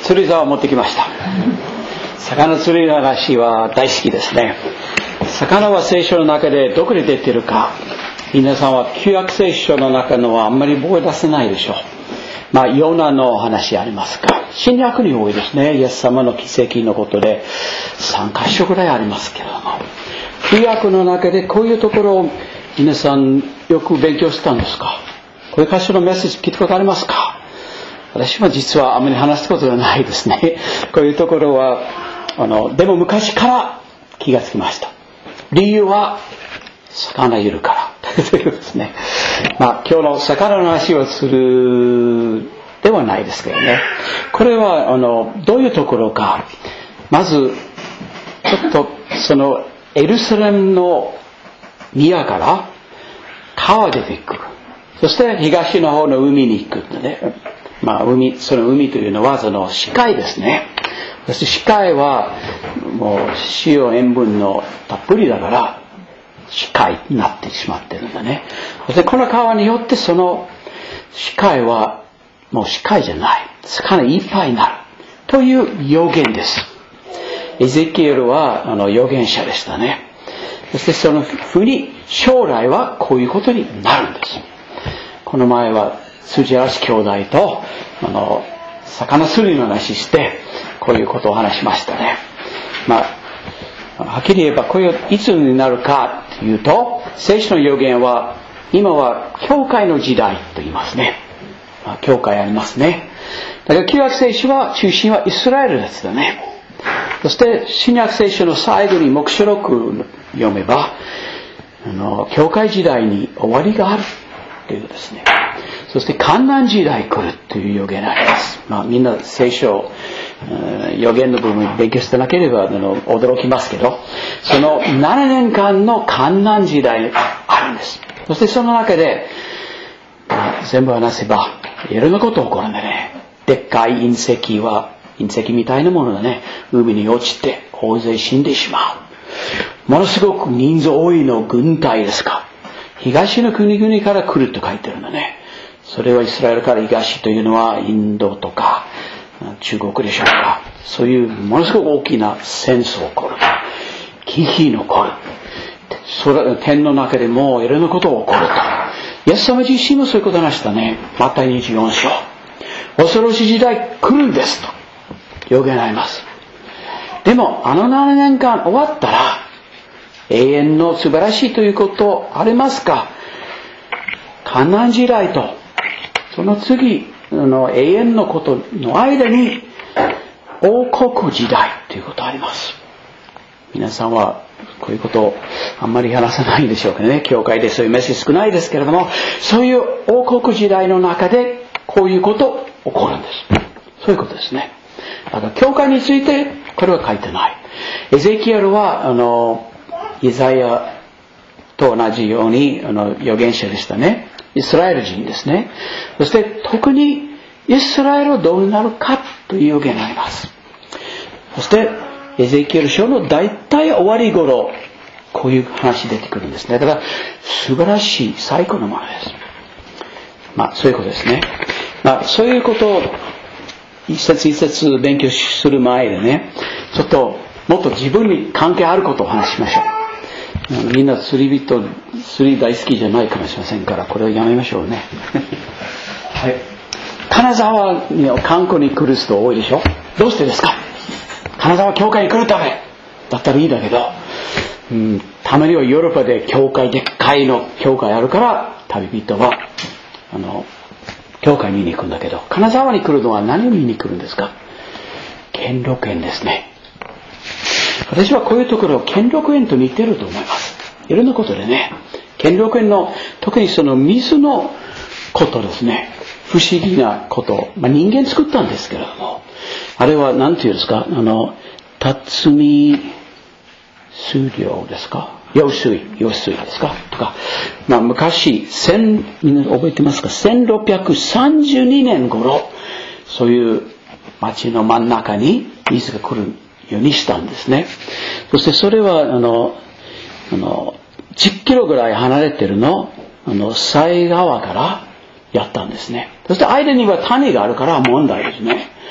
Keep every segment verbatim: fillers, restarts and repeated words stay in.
釣り竿を持ってきました。魚釣りの話は大好きですね。魚は聖書の中でどこで出ているか、皆さんは旧約聖書の中のはあんまり覚え出せないでしょう。まあヨナの話ありますか。新約に多いですね。イエス様の奇跡のことでさん箇所ぐらいありますけれども、旧約の中でこういうところを皆さんよく勉強したんですか。こういう箇所のメッセージ聞いたことありますか。私は実はあまり話すことがないですね。こういうところはあのでも昔から気がつきました。理由は魚いるからということですね。まあ今日の魚の話をするではないですけどね。これはあのどういうところか。まずちょっとそのエルサレムの宮から川出てくる。そして東の方の海に行くんでね。まあ海、その海というのはその視界ですね。そして視界はもう塩塩分のたっぷりだから視界になってしまってるんだね。そしてこの川によってその視界はもう視界じゃない。魚いっぱいになる。という予言です。エゼキエルはあの預言者でしたね。そしてそのふうに将来はこういうことになるんです。この前は辻嵐兄弟とあの魚釣りの話してこういうことを話しましたね。まあはっきり言えばこういういつになるかというと、聖書の予言は今は教会の時代と言いますね。まあ、教会ありますね。だから旧約聖書は中心はイスラエルですよね。そして新約聖書の最後に黙示録読めばあの教会時代に終わりがあるということですね。そして観難時代来るという予言があります。まあみんな聖書予言の部分勉強してなければあの驚きますけど、そのななねんかんの観難時代があるんです。そしてその中で、まあ、全部話せばいろんなこと起こるんでね。でっかい隕石は隕石みたいなものがね海に落ちて大勢死んでしまう。ものすごく人数多いの軍隊ですか。東の国々から来ると書いてるんだね。それはイスラエルから東というのはインドとか中国でしょうか。そういうものすごく大きな戦争が起こる。危機が起こる。天の中でもいろんなことが起こると。イエス様自身もそういうことを話したね。マタイにじゅうよん章。恐ろしい時代来るんですと予言あります。でもあのななねんかん終わったら永遠の素晴らしいということありますか。観難時代とその次の永遠のことの間に王国時代ということあります。皆さんはこういうことをあんまり話さないでしょうかね。教会でそういうメッセージ少ないですけれども、そういう王国時代の中でこういうこと起こるんです。そういうことですね。だから教会についてこれは書いてない。エゼキエルはあのイザヤと同じようにあの預言者でしたね。イスラエル人ですね。そして特にイスラエルはどうなるかという予言があります。そしてエゼキエル書の大体終わり頃こういう話出てくるんですね。だから素晴らしい最高のものです。まあそういうことですね。まあそういうことを一節一節勉強する前でね、ちょっともっと自分に関係あることを話しましょう。みんな釣り人、釣り大好きじゃないかもしれませんから、これをやめましょうね。はい。金沢に観光に来る人多いでしょ。どうしてですか。金沢教会に来るためだったらいいだけど、うん、たまにはヨーロッパで教会でっかいの教会あるから旅人はあの教会見に行くんだけど、金沢に来るのは何を見に来るんですか。兼六園ですね。私はこういうところを兼六園と似てると思います。いろんなことでね、兼六園の特にその水のことですね、不思議なこと、まあ、人間作ったんですけれども、あれは何て言うんですか、あの辰巳水量ですか、用水用水ですかとか、まあ、昔千みんな覚えてますか、せんろっぴゃくさんじゅうにねん頃そういう町の真ん中に水が来るようにしたんですね。そしてそれはあのあのじゅっキロぐらい離れてるのあの犀川からやったんですね。そして間には谷があるから問題ですね。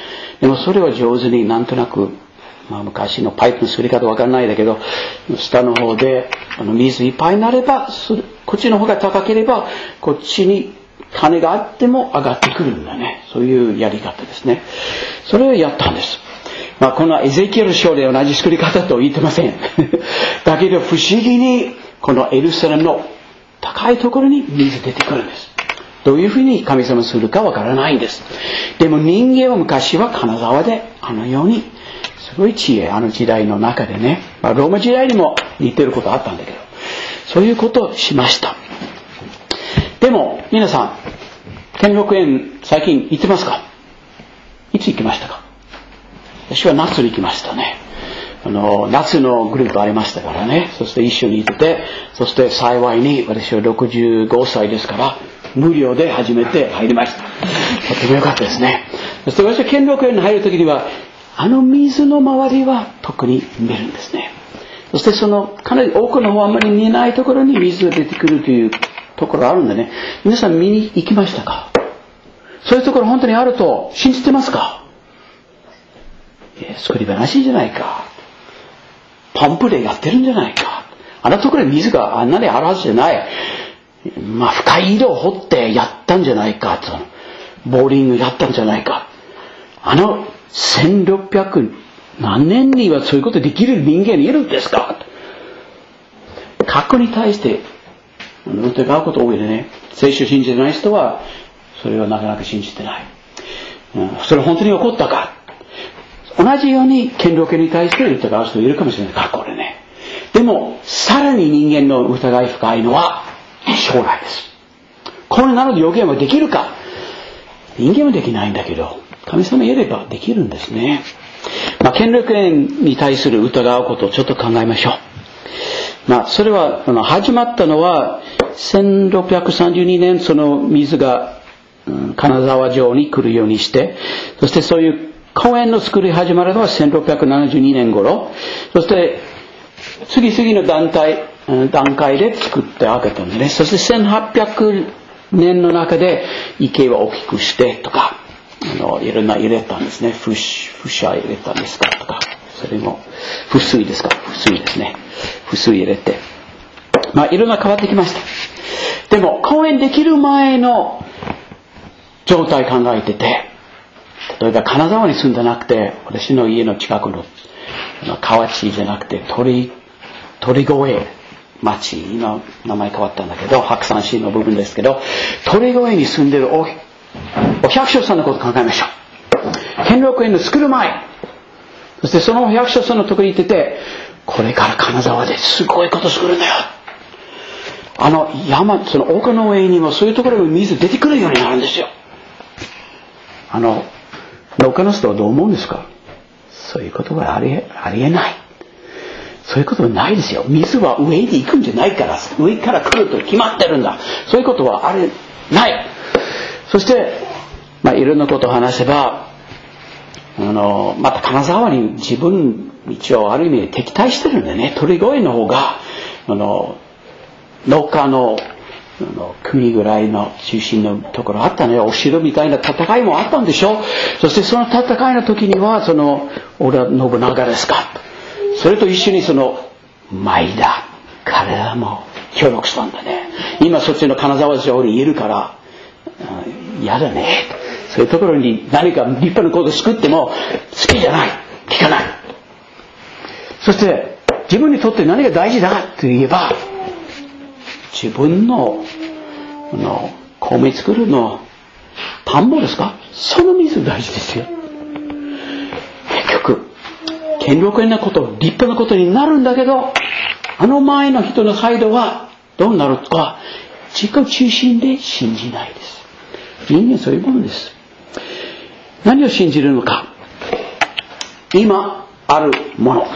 でもそれは上手になんとなく、まあ昔のパイプの作り方わからないんだけど、下の方であの水いっぱいになれば、こっちの方が高ければ、こっちに種があっても上がってくるんだね。そういうやり方ですね。それをやったんです。まあこのエゼキエル書で同じ作り方と言ってません。だけど不思議に、このエルサレムの高いところに水出てくるんです。どういうふうに神様するかわからないんです。でも人間は昔は金沢であのように、すごい知恵、あの時代の中でね、まあ、ローマ時代にも似てることあったんだけど、そういうことをしました。でも、皆さん、兼六園最近行ってますか？いつ行きましたか？私は夏に行きましたね。あの、夏のグループありましたからね。そして一緒に行ってて、そして幸いに私はろくじゅうごさいですから、無料で初めて入りました。とても良かったですね。そして私は兼六園に入るときには、あの水の周りは特に見えるんですね。そしてそのかなり奥の方あんまり見えないところに水が出てくるというところあるんでね。皆さん見に行きましたか？そういうところ本当にあると信じてますか？いや、作り話じゃないか。パンプでやってるんじゃないか。あのところに水があんなにあるはずじゃない。まあ深い井戸を掘ってやったんじゃないかと。ボーリングやったんじゃないか。あのせんろっぴゃく何年にはそういうことできる人間いるんですか？過去に対して疑うこと多いでね。聖書を信じてない人はそれをなかなか信じてない。うん、それ本当に起こったか？同じように権力に対して疑う人いるかもしれない。過去でね。でもさらに人間の疑い深いのは将来です。これなので予言はできるか？人間はできないんだけど、神様言えればできるんですね。まあ、権力に対する疑うことをちょっと考えましょう。まあ、それは、あの、始まったのは、せんろっぴゃくさんじゅうにねん、その水が、うん、金沢城に来るようにして、そしてそういう公園の作り始まるのはせんろっぴゃくななじゅうにねん頃、そして、次々の団体、段階で作ってあげたんでね。そしてせんはっぴゃくねんの中で池を大きくしてとか、あの、いろんな入れたんですね。風車入れたんですかとか、それも、風水ですか？風水ですね。風水入れて。まあ、いろんな変わってきました。でも、公園できる前の状態考えてて、例えば金沢に住んでなくて、私の家の近くの、河内じゃなくて、鳥、鳥越町、今名前変わったんだけど、白山市の部分ですけど、鳥越に住んでるおお百姓さんのことを考えましょう。兼六園の作る前、そしてそのお百姓さんのところに行ってて、これから金沢ですごいこと作るんだよ。あの山、その丘の上にもそういうところに水出てくるようになるんですよ。あの、農家の人はどう思うんですか？そういうことはありえ、ありえない。そういうことはないですよ。水は上に行くんじゃないから、上から来ると決まってるんだ。そういうことはあれない。そして、まあ、いろんなことを話せば、あの、また金沢に自分、一応ある意味敵対してるんでね、鳥越の方が、あの、農家の、あの国ぐらいの中心のところあったね。お城みたいな戦いもあったんでしょ。そしてその戦いの時には、その、俺は信長ですか。それと一緒にその、前田、彼らも協力したんだね。今そっちの金沢城にいるから、嫌だね。そういうところに何か立派なことを作っても好きじゃない。聞かない。そして自分にとって何が大事だと言えば、自分の、あの、米作るの、田んぼですか？その水大事ですよ。結局、権力的なこと、立派なことになるんだけど、あの前の人の態度はどうなるか、自己中心で信じないです。人間そういうものです。何を信じるのか。今あるもの。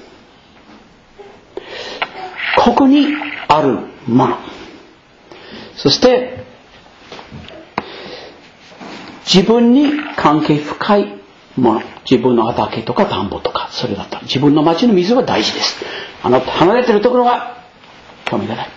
ここにあるもの。そして、自分に関係深いもの。自分の畑とか田んぼとか、それだった。自分の町の水は大事です。あの、離れてるところは興味がない。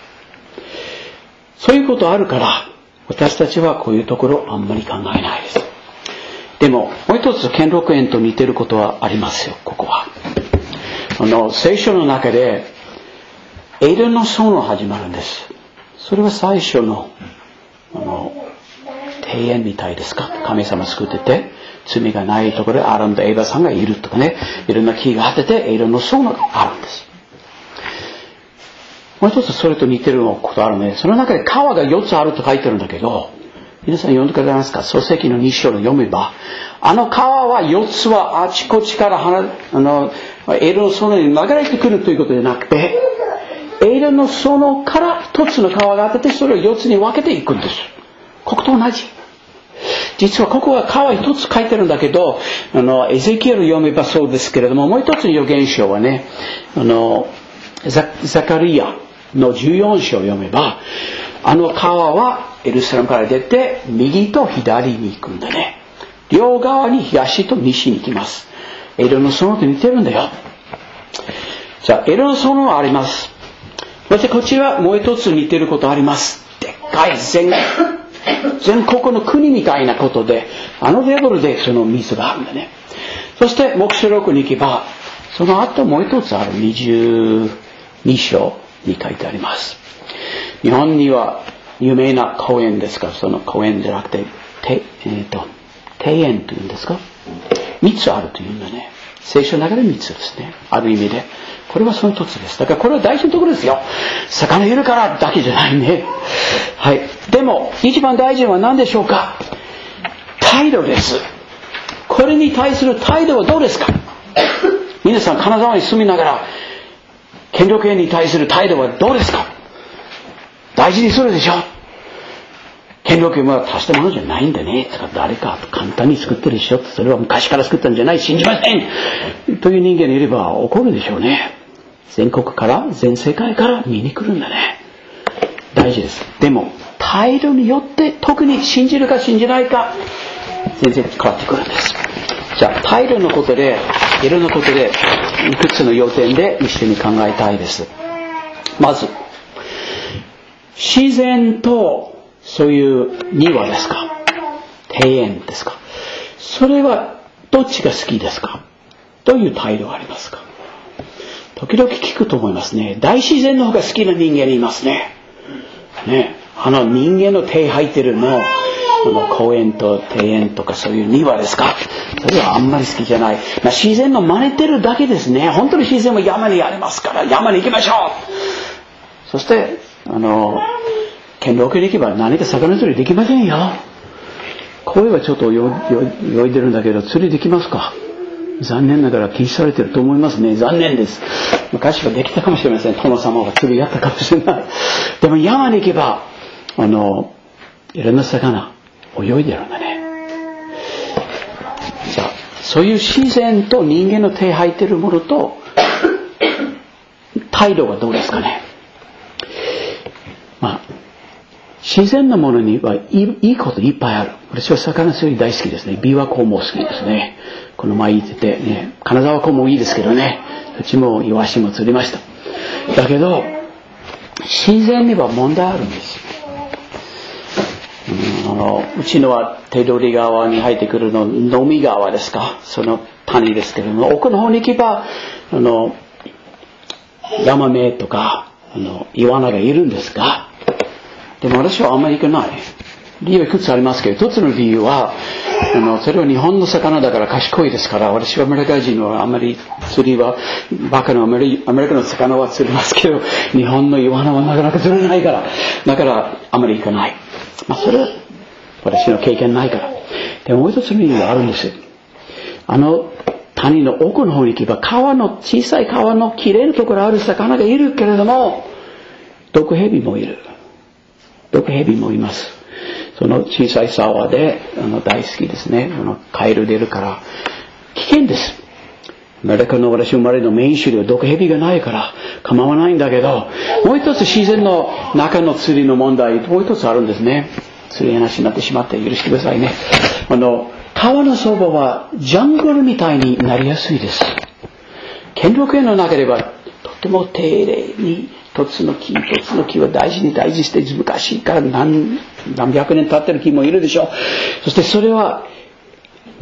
そういうことあるから、私たちはこういうところあんまり考えないです。 でも、もう一つ、兼六園と似てることはありますよ、ここは。あの、聖書の中で、エデンの園が始まるんです。それは最初の、あの、庭園みたいですか。神様作ってて、罪がないところでアダムとエヴァさんがいるとかね、いろんな木があってて、エデンの園があるんです。もう一つそれと似てることあるね。その中で川がよっつあると書いてるんだけど、皆さん読んでくださいますか？創世記のに章を読めば、あの川はよっつはあちこちからあのエデンの園に流れてくるということでなくて、エデンの園から一つの川があって、それをよっつに分けていくんです。ここと同じ。実はここは川一つ書いてるんだけど、あのエゼキエル読めばそうですけれども、もう一つの預言書はね、あの ザ, ザカリアのじゅうよん章を読めば、あの川はエルサレムから出て右と左に行くんだね。両側に東と西に行きます。エデンの園と似てるんだよ。じゃあエデンの園はあります。そしてこちらもう一つ似てることあります。でっかい全全国の国みたいなことで、あのレベルでその水があるんだね。そして黙示録に行けば、その後もう一つあるにじゅうに章に書いてあります。日本には有名な公園ですか、その公園じゃなくて、てえー、と庭園というんですか、三つあるというんだね。聖書の中で三つですね。ある意味で。これはその一つです。だからこれは大事なところですよ。魚いるからだけじゃないね。はい。でも、一番大事なのは何でしょうか？態度です。これに対する態度はどうですか？皆さん、金沢に住みながら、兼六園に対する態度はどうですか？大事にするでしょ？兼六園は足したものじゃないんだね。誰か簡単に作ってるでしょ。それは昔から作ったんじゃない。信じませんという人間がいれば怒るでしょうね。全国から全世界から見に来るんだね。大事です。でも態度によって特に信じるか信じないか全然変わってくるんです。じゃあ態度のことでいろんなことでいくつの要点で一緒に考えたいです。まず自然とそういう庭ですか、庭園ですか、それはどっちが好きですか？どういう態度がありますか？時々聞くと思いますね。大自然の方が好きな人間いますね。ね、あの人間の手入ってるの、あの公園と庭園とかそういう庭ですか？それはあんまり好きじゃない。まあ、自然の真似てるだけですね。本当に自然も山にありますから山に行きましょう。そしてあの兼六園に行けば何か魚釣りできませんよ。声はちょっと泳いでるんだけど釣りできますか？残念ながら禁止されてると思いますね。残念です。昔はできたかもしれません。殿様が釣りやったかもしれない。でも山に行けばあのいろんな魚泳いでるんだね。じゃあそういう自然と人間の手入ってるものと態度はどうですかね。まあ自然なものにはいい、いいこといっぱいある。私は魚釣り大好きですね。琵琶湖も好きですね。この前行っててね、金沢湖もいいですけどね、うちもイワシも釣りました。だけど自然には問題あるんですよ。うん、あのうちのは手取川に入ってくるの野見川ですか、その谷ですけども、奥の方に行けばあのヤマメとかあのイワナがいるんですが、でも私はあんまり行かない。理由はいくつありますけど、一つの理由はあのそれは日本の魚だから賢いですから、私はアメリカ人はあんまり釣りはバカのアメリアメリカの魚は釣れますけど、日本のイワナはなかなか釣れないから、だからあまり行かない。まあそれは私の経験ないから。でももう一つの理由があるんです。あの谷の奥の方に行けば川の小さい川のきれいなところある魚がいるけれども、毒蛇もいる。毒蛇もいます。その小さい沢であの大好きですね。あのカエル出るから危険です。アメリカの私生まれのメイン種類は毒蛇がないから構わないんだけど、もう一つ自然の中の釣りの問題もう一つあるんですね。釣り話になってしまって許してくださいね。あの川のそばはジャングルみたいになりやすいです。兼六園の中ではとても丁寧に一つの木一つの木を大事に大事にして、昔から何何百年経ってる木もいるでしょう。そしてそれは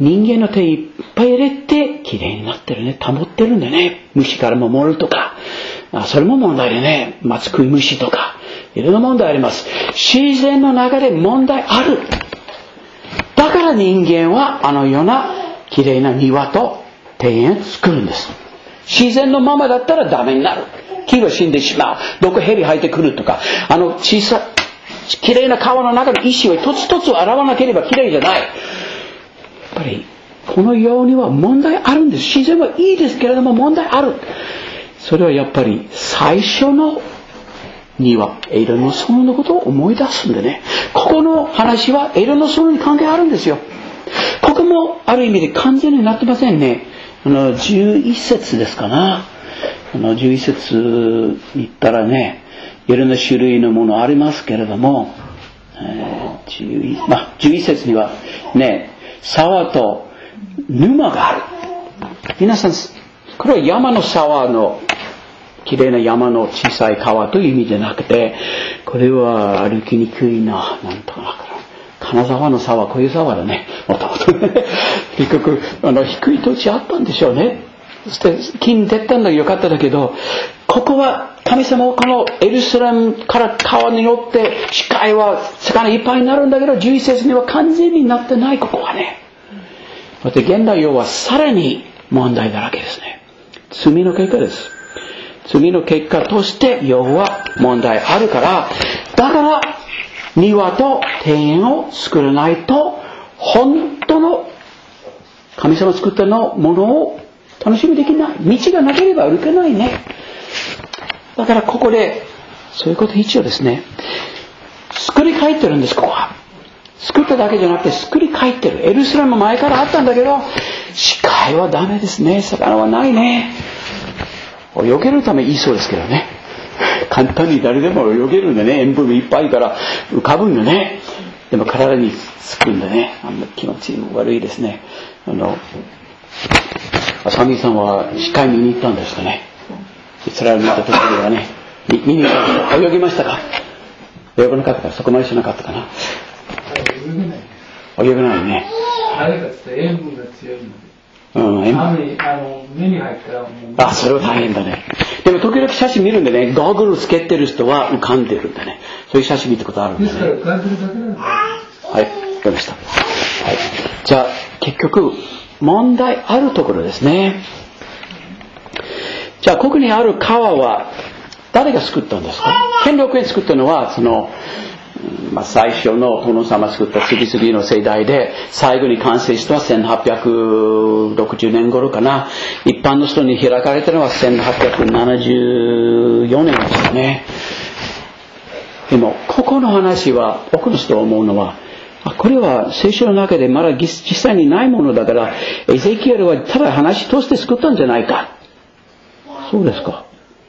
人間の手いっぱい入れてきれいになってるね。保ってるんでね。虫から守るとか。それも問題でね。松食い虫とか。いろんな問題あります。自然の中で問題ある。だから人間はあのようなきれいな庭と庭園を作るんです。自然のままだったらダメになる。木が死んでしまう。どこ蛇入ってくるとか。あの小さい、きれいな川の中の石を一つ一つ洗わなければきれいじゃない。やっぱりこのようには問題あるんです。自然はいいですけれども問題ある。それはやっぱり最初の庭、エドの園のことを思い出すんでね。ここの話はエドの園に関係あるんですよ。ここもある意味で完全になってませんね。あのじゅういっ節ですかな。あのじゅういっ節に行ったらね、いろんな種類のものありますけれども、えー、じゅういち、まあ、じゅういっ節にはね、沢と沼がある。皆さん、これは山の沢のきれいな山の小さい川という意味じゃなくて、これは歩きにくいな、なんとかな。金沢の沢、こういう沢だね。もともとね。結局、あの、低い土地あったんでしょうね。そして、木に出たんだけどよかったんだけど、ここは神様はこのエルサレムから川によって視界は魚いっぱいになるんだけど、じゅういっ節には完全になってない、ここはね。そして現代用はさらに問題だらけですね。罪の結果です。罪の結果として要は問題あるから、だから庭と庭園を作らないと本当の神様作ったのものを楽しみできない。道がなければ歩けないね。だからここでそういうこと一応ですね。作り変えてるんです、ここは。作っただけじゃなくて作り変えてる。エルサレム前からあったんだけど、視界はダメですね。魚はないね。泳げるためいいそうですけどね。簡単に誰でも泳げるんでね。塩分いっぱいから浮かぶんでね。でも体につくんでね。あんまり気持ち悪いですね。あの、浅見さんは視界見に行ったんですかね。イスラエルに行った時ではね。見に行ったんですか。泳ぎましたか。泳がなかったか。そこまでしなかったかな。泳げない。泳げないね。 あれかって塩分が強いので。 うん、塩分。 あの目に入ったらもう。 あ、それは大変だね。でも時々写真見るんでね、ゴーグルつけてる人は浮かんでるんだね。そういう写真見たことあるんだね。 ですから浮かんでるだけなんだ。 はい、わかりました。はい。じゃあ結局問題あるところですね。じゃあここにある川は誰が作ったんですか。兼六園作ったのはその。まあ、最初の殿様作った次々の世代で最後に完成したのはせんはっぴゃくろくじゅうねん頃かな。一般の人に開かれたのはせんはっぴゃくななじゅうよねんでしたね。でもここの話は多くの人が思うのは、あ、これは聖書の中でまだ実際にないものだからエゼキエルはただ話として作ったんじゃないか。そうですか。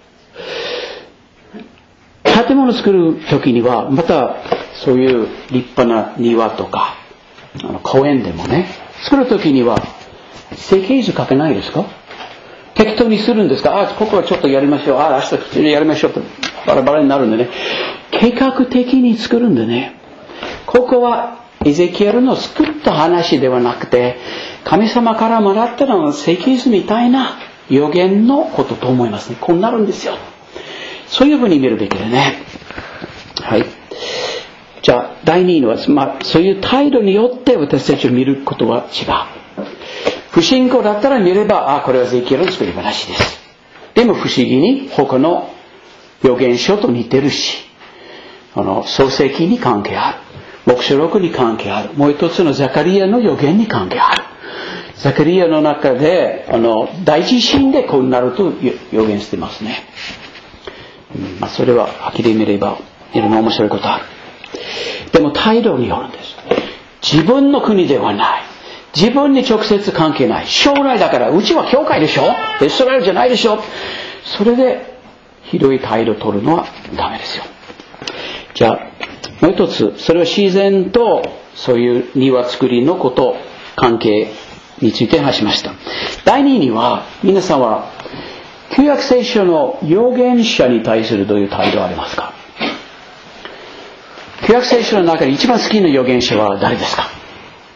建物を作る時にはまたそういう立派な庭とかあの公園でもね、作る時には設計図書けないですか。適当にするんですか。あ、ここはちょっとやりましょう、あ、明日普通にやりましょうとバラバラになるんでね、計画的に作るんでね。ここはエゼキエルの作った話ではなくて神様からもらったの設計図みたいな予言のことと思いますね。こうなるんですよ。そういうふうに見るべきだね。はい。じゃあ、第二のは、まあ、そういう態度によって私たちを見ることは違う。不信仰だったら見れば、あ、これはエゼキエルの作り話です。でも不思議に他の預言書と似てるし、あの、創世記に関係ある。黙示録に関係ある。もう一つのザカリアの預言に関係ある。ザカリアの中で、あの、大地震でこうなると預言してますね。まあ、それははっきり見ればいろんな面白いことある。でも態度によるんです。自分の国ではない。自分に直接関係ない。将来だから、うちは教会でしょ、イスラエルじゃないでしょ。それでひどい態度を取るのはダメですよ。じゃあもう一つ、それは自然とそういう庭作りのこと関係について話しました。第二には皆さんは旧約聖書の預言者に対するどういう態度がありますか。旧約聖書の中で一番好きな預言者は誰ですか。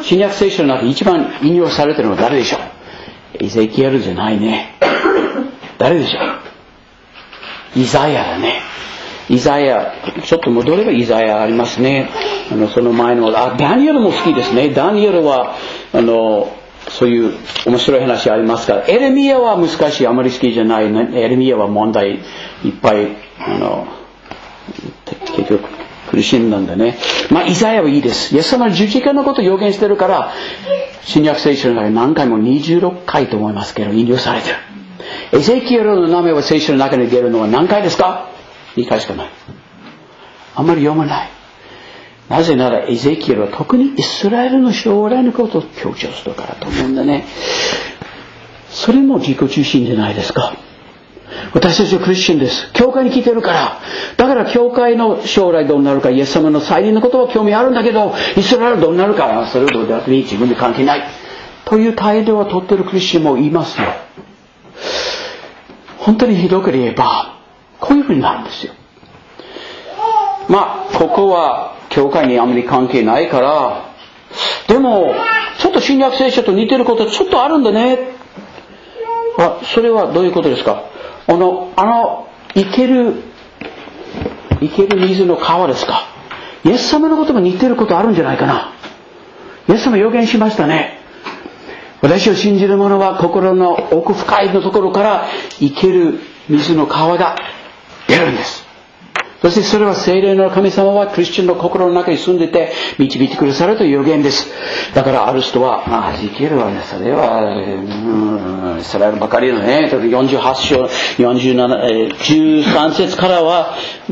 新約聖書の中で一番引用されているのは誰でしょう？エゼキエルじゃないね。誰でしょう？イザヤだね。イザヤ、ちょっと戻ればイザヤありますね。あの、その前の、あ、ダニエルも好きですね。ダニエルは、あの、そういう面白い話ありますから、エレミヤは難しい、あまり好きじゃない。エレミヤは問題いっぱい、あの、結局苦しんだんでね。まあ、イザヤはいいです。イエス様の十字架のことを予言してるから、新約聖書の中で何回もにじゅうろっかいと思いますけど、引用されてる。エゼキエルの名前は聖書の中に出るのは何回ですか？にかいしかない。あんまり読まない。なぜならエゼキエルは特にイスラエルの将来のことを強調するからと思うんだね。それも自己中心じゃないですか。私たちはクリスチャンです。教会に来てるから。だから教会の将来どうなるか、イエス様の再臨のことは興味あるんだけど、イスラエルどうなるか、それをどうだって自分で関係ない。という態度をとっているクリスチャンもいますよ。本当にひどく言えば、こういうふうになるんですよ。まあ、ここは教会にあまり関係ないから、でも、ちょっと新約聖書と似てることちょっとあるんだね。あ、それはどういうことですか？あの、あの、生ける、生ける水の川ですか？イエス様のことも似てることあるんじゃないかな。イエス様予言しましたね。私を信じる者は心の奥深いのところから生ける水の川が出るんです。そしてそれは聖霊の神様はクリスチャンの心の中に住んでて導いてくださるという予言です。だからある人は、まあ、エゼキエルはね、それは、うん、イスラエルばかりのね、よんじゅうはち章、よんじゅうなな、えー、じゅうさん節からは、うん、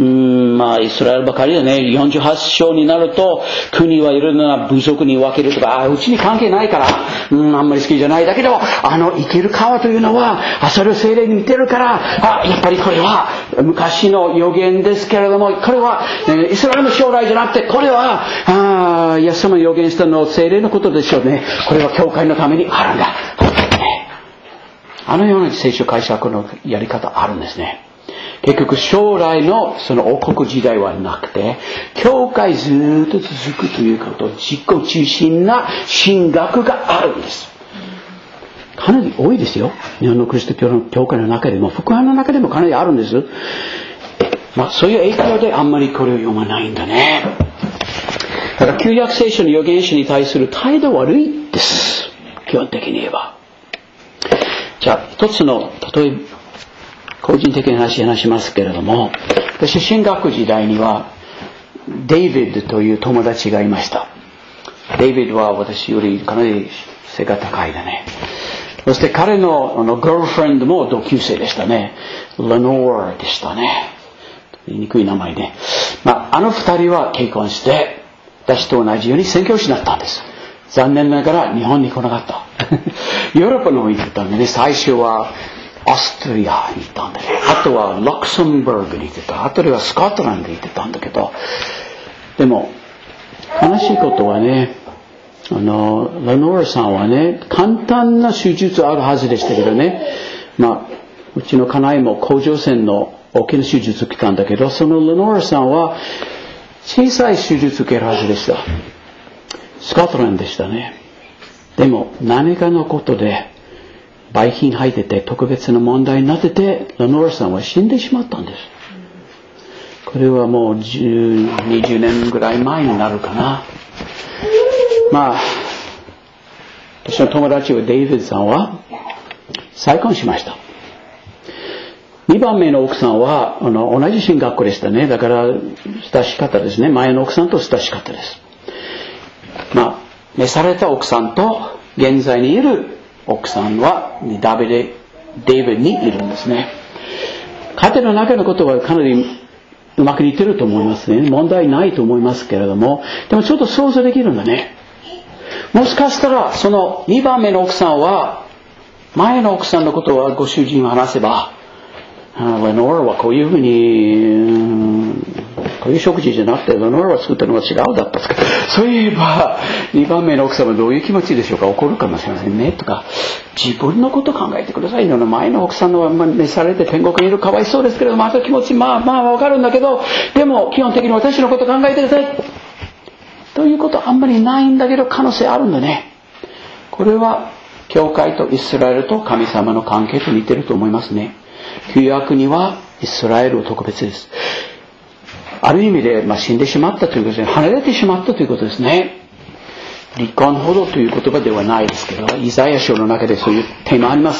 まあ、イスラエルばかりのね、よんじゅうはち章になると、国はいろいろな部族に分けるとか、あ、うちに関係ないから、うん、あんまり好きじゃない。だけど、あの、生ける川というのは、あ、それを聖霊に似てるから、あ、やっぱりこれは、昔の予言ですけれども、これは、イスラエルの将来じゃなくて、これは、あ、イエス様の予言したのは聖霊のことでしょうね。これは教会のためにあるんだ。あのような聖書解釈のやり方あるんですね。結局将来のその王国時代はなくて、教会ずっと続くということ、自己中心な神学があるんです。かなり多いですよ。日本のキリスト教の教会の中でも、福音の中でもかなりあるんです。まあ、そういう影響であんまりこれを読まないんだね。だから旧約聖書の預言者に対する態度悪いです。基本的に言えば。じゃあ、一つの、例えば、個人的な話話しますけれども、私、神学時代には、デイビッドという友達がいました。デイビッドは私よりかなり背が高いだね。そして彼の、あの、ガールフレンドも同級生でしたね。レノーでしたね。言いにくい名前ね。まあ、あの二人は結婚して、私と同じように宣教師になったんです。残念ながら日本に来なかった。ヨーロッパの方に行ってたんでね、最初はオーストリアに行ったんだね。あとはルクセンブルクに行ってた。あとではスコットランドに行ってたんだけど、でも、悲しいことはね、あの、レノーラさんはね、簡単な手術あるはずでしたけどね、まあ、うちの家内も甲状腺の大きな手術受けたんだけど、そのレノーラさんは小さい手術受けるはずでした。スコットランドでしたね。でも何かのことでばい菌入ってて特別な問題になってて、レノーラさんは死んでしまったんです。これはもうじゅう、にじゅうねんぐらい前になるかな。まあ、私の友達はデイビッドさんは再婚しました。にばんめの奥さんはあの同じ進学校でしたね。だから親しかったですね。前の奥さんと親しかったです。まあ、召された奥さんと現在にいる奥さんはダビデ、デイビッドにいるんですね。家庭の中のことはかなりうまくいってると思いますね。問題ないと思いますけれども、でもちょっと想像できるんだね。もしかしたらそのにばんめの奥さんは前の奥さんのことはご主人が話せば、レノーラはこういうふうに、こういう食事じゃなくて、レノーラは作ったのが違うだったとか、そういえば、にばんめの奥様はどういう気持ちでしょうか？怒るかもしれませんね。とか、自分のこと考えてくださいよ。前の奥さんのは召されて天国にいるかわいそうですけれども、あと気持ち、まあまあわかるんだけど、でも基本的に私のこと考えてください。 ということはあんまりないんだけど可能性あるんだね。これは教会とイスラエルと神様の関係と似てると思いますね。旧約にはイスラエルは特別です。ある意味で、まあ、死んでしまったということですね。離れてしまったということですね。離婚ほどという言葉ではないですけど、イザヤ書の中でそういうテーマあります。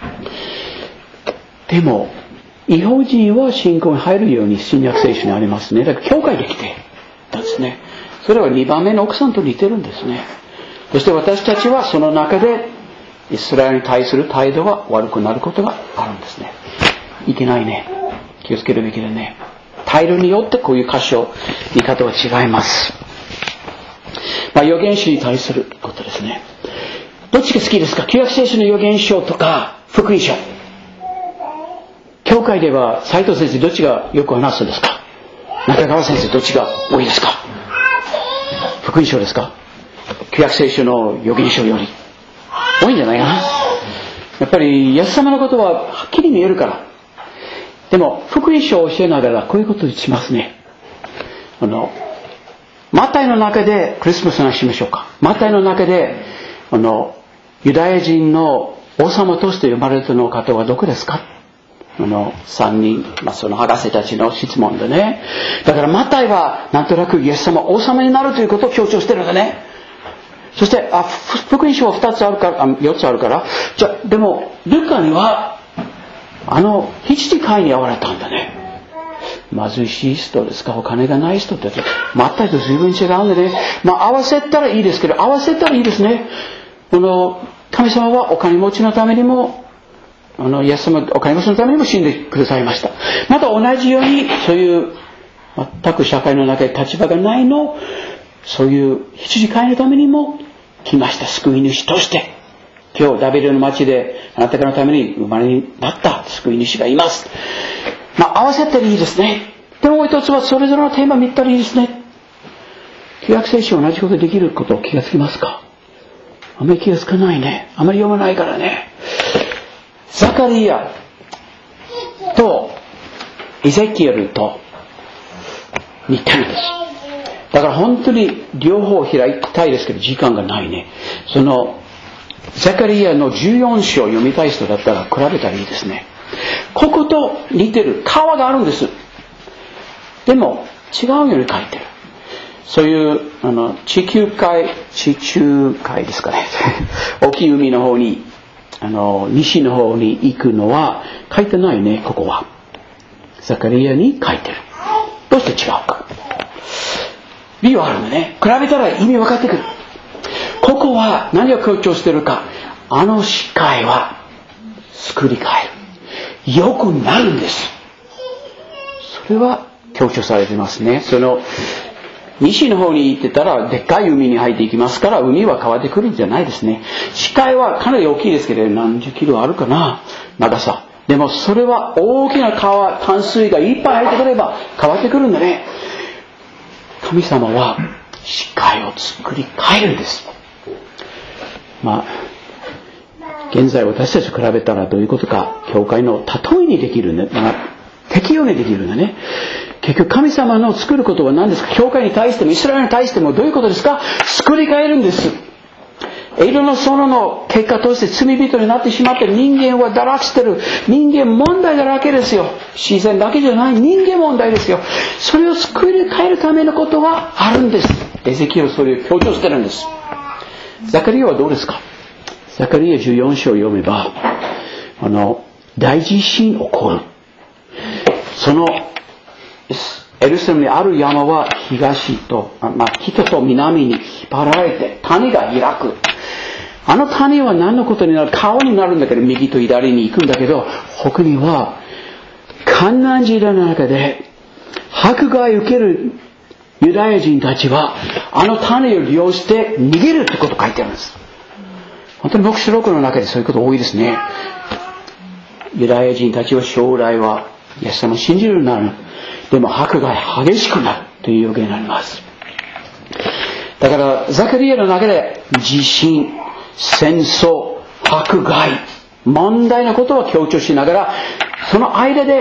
でも異邦人は信仰に入るように新約聖書にありますね。だから教会できてたんですね。それはにばんめの奥さんと似てるんですね。そして私たちはその中でイスラエルに対する態度が悪くなることがあるんですね。いけないね。気をつけるべきだね。態度によってこういう箇所見方は違います。まあ預言書に対することですね。どっちが好きですか？旧約聖書の預言書とか福音書。教会では斉藤先生どっちがよく話すんですか？中川先生どっちが多いですか？福音書ですか？旧約聖書の預言書より多いんじゃないかな。やっぱりイエス様のことははっきり見えるから。でも福音書を教えながらこういうことをしますね。あのマタイの中でクリスマスの話しましょうか。マタイの中であのユダヤ人の王様として生まれたの方はどこですか？あのさんにん、まあ、その博士たちの質問でね。だからマタイはなんとなくイエス様王様になるということを強調してるんだね。そしてあ福音書はふたつあるからあよっつあるからじゃでもルカにはあの羊飼いに会われたんだね。貧しい人ですか、お金がない人ってマタイと随分違うんでね。まあ合わせたらいいですけど合わせたらいいですね。この神様はお金持ちのためにもあのイエス様お金持ちのためにも死んでくださいました。また同じようにそういう全く社会の中で立場がないのそういう羊飼いのためにも来ました。救い主として今日ダビデの町であなた方のために生まれになった救い主がいます。まあ合わせたらいいですね。でもう一つはそれぞれのテーマ見たらいいですね。旧約聖書同じことできることを気がつきますか？あまり気がつかないね。あまり読まないからね。ザカリアとエゼキエルと似てるんです。だから本当に両方開きたいですけど時間がないね。そのザカリアのじゅうよん章を読みたい人だったら比べたらいいですね。ここと似てる川があるんです。でも違うように書いてる。そういうあの地中海地中海ですかね大きい海の方にあの西の方に行くのは書いてないね。ここはザカリアに書いてる。どうして違うか理由あるんだね。比べたら意味分かってくる。ここは何を強調してるか。あの視界は作り変える良くなるんです。それは強調されてますね。その西の方に行ってたらでっかい海に入っていきますから海は変わってくるんじゃないですね。視界はかなり大きいですけど何十キロあるかな長さ。でもそれは大きな川淡水がいっぱい入ってくれば変わってくるんだね。神様は視界を作り変えるんです。まあ現在私たちと比べたらどういうことか教会の例えにできるね、まあ、適用にできるんだね。結局神様の作ることは何ですか？教会に対してもイスラエルに対してもどういうことですか？作り変えるんです。エリの園の結果として罪人になってしまって人間は堕落してる。人間問題だらけですよ。自然だけじゃない人間問題ですよ。それを作り変えるためのことがあるんです。エゼキエルはそれを強調してるんです。ザカリアはどうですか？ザカリアじゅうよん章を読めばあの大地震起こる。そのエルサレムにある山は東と、まあ、北と南に引っ張られて谷が開く。あの谷は何のことになる？川になるんだけど右と左に行くんだけど他には患難時代の中で迫害を受けるユダヤ人たちはあの谷を利用して逃げるってことを書いてあるんです。本当に黙示録の中でそういうこと多いですね。ユダヤ人たちは将来はイエス様を信じるようになる。でも迫害激しくなるという予言になります。だからザカリアの中で地震、戦争、迫害、問題のことを強調しながらその間で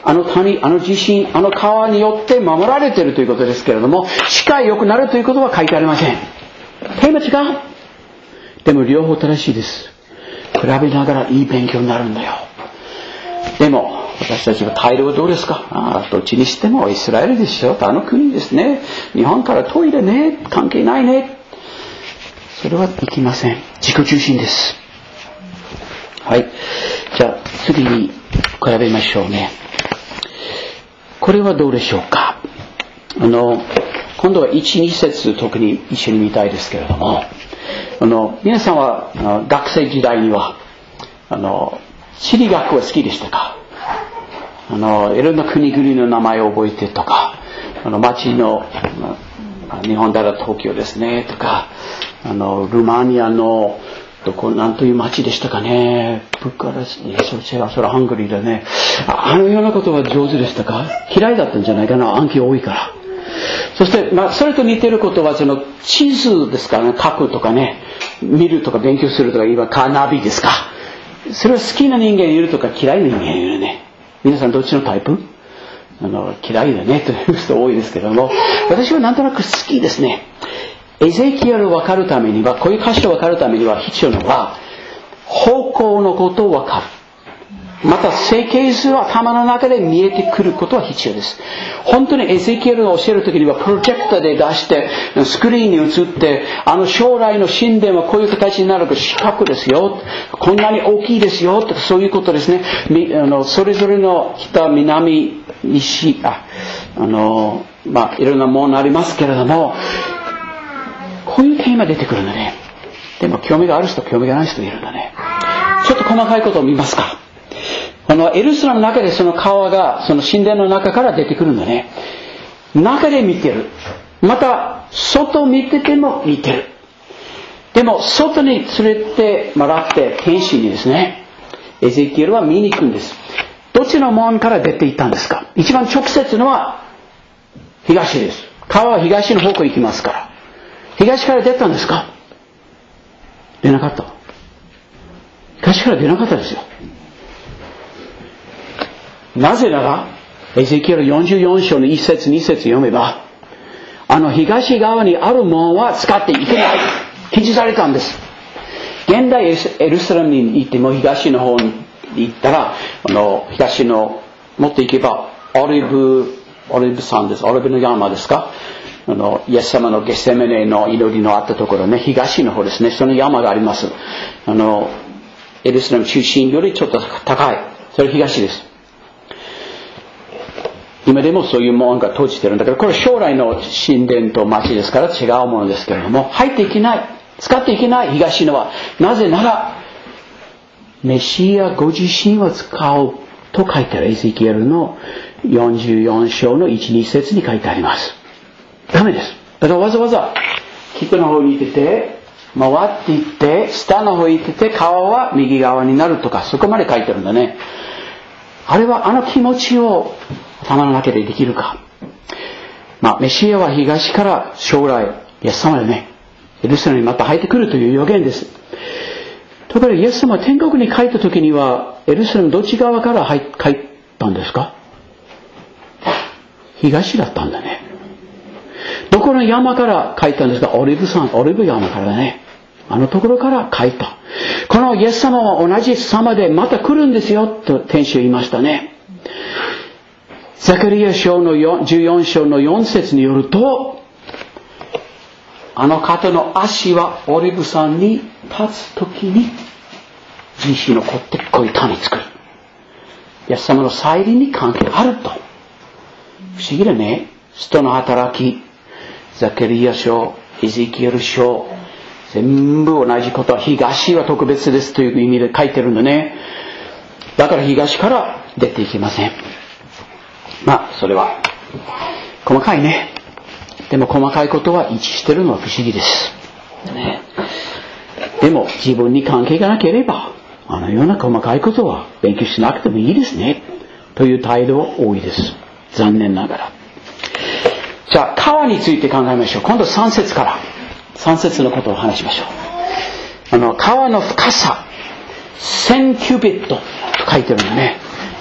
あの谷、あの地震、あの川によって守られているということですけれども、視界良くなるということは書いてありません。テーマ違う。でも両方正しいです。比べながらいい勉強になるんだよ。でも私たちは態度はどうですか？ああ、どっちにしてもイスラエルでしょ、あの国ですね、日本から遠いでね、関係ないね。それはいきません。自己中心です。はい。じゃあ次に比べましょうね。これはどうでしょうか。あの今度はいち、に節特に一緒に見たいですけれども、あの皆さんはあの学生時代にはあの地理学は好きでしたか？あのいろんな国々の名前を覚えてとか、あの町の、まあ、日本なら東京ですねとか、あのルーマニアのどこなんという町でしたかね、ブカレスト、それはそれはハンガリーだね。あ, あのようなことは上手でしたか？嫌いだったんじゃないかな、暗記多いから。そして、まあ、それと似ていることはその地図ですからね、書くとかね、見るとか勉強するとか、今カーナビですか。それは好きな人間いるとか嫌いな人間いるね。皆さんどっちのタイプ？あの嫌いだねという人多いですけども、私はなんとなく好きですね。エゼキエルを分かるためには、こういう箇所を分かるためには必要なのは方向のことを分かる。また設計図は頭の中で見えてくることは必要です。本当にエゼキエルを教えるときにはプロジェクターで出してスクリーンに映って、あの将来の神殿はこういう形になると四角ですよ、こんなに大きいですよとか、そういうことですね。あのそれぞれの北、南、西、あ、あのまあいろんなものありますけれども、こういうテーマ出てくるんだね。でも興味がある人、興味がない人いるんだね。ちょっと細かいことを見ますか。このエルサレムの中でその川がその神殿の中から出てくるんだね。中で見てる。また外を見てても見てる。でも外に連れてもらって天使にですね、エゼキエルは見に行くんです。どっちの門から出て行ったんですか？一番直接のは東です。川は東の方向行きますから。東から出たんですか？出なかった。東から出なかったですよ。なぜならエゼキエルよんじゅうよん章のいち節に節読めば、あの東側にある門は使っていけない、禁止されたんです。現代エルサレムに行っても東の方に行ったら、あの東の持っていけばオリブオリブ山です。オリブの山ですか。あのイエス様のゲッセマネの祈りのあったところね、東の方ですね。その山があります。あのエルサレム中心よりちょっと高い。それ東です。今でもそういうものが閉じてるんだけど、これ将来の神殿と町ですから違うものですけれども、入っていけない、使っていけない東のは、なぜならメシアご自身を使うと書いてある。エゼキエルのよんじゅうよん章のいち、に節に書いてあります。ダメです。だからわざわざ北の方に行ってて、回っていって下の方に行ってて、川は右側になるとか、そこまで書いてるんだね。あれはあの気持ちを頭の中でできるか。まあメシアは東から将来イエス様でね、エルサレムにまた入ってくるという予言です。ところがイエス様は天国に帰った時にはエルサレムどっち側から入ったんですか？東だったんだね。どこの山から帰ったんですか？オリブ山、オリブ山からだね。あのところから帰った。このイエス様は同じ様でまた来るんですよと天使は言いましたね。ザカリア書のじゅうよん章のよん節によると、あの方の足はオリブ山に立つときに地震のこってこういう種作る。イエス様の再臨に関係あると。不思議だね。使徒の働き、ザカリア書、エゼキエル書、全部同じことは東は特別ですという意味で書いてるんだね。だから東から出ていきません。まあそれは細かいね。でも細かいことは一致してるのは不思議です、ね、でも自分に関係がなければあのような細かいことは勉強しなくてもいいですねという態度は多いです。残念ながら。じゃあ川について考えましょう。今度さん節からさん節のことを話しましょう。あの川の深させんキュビットと書いてるんだね。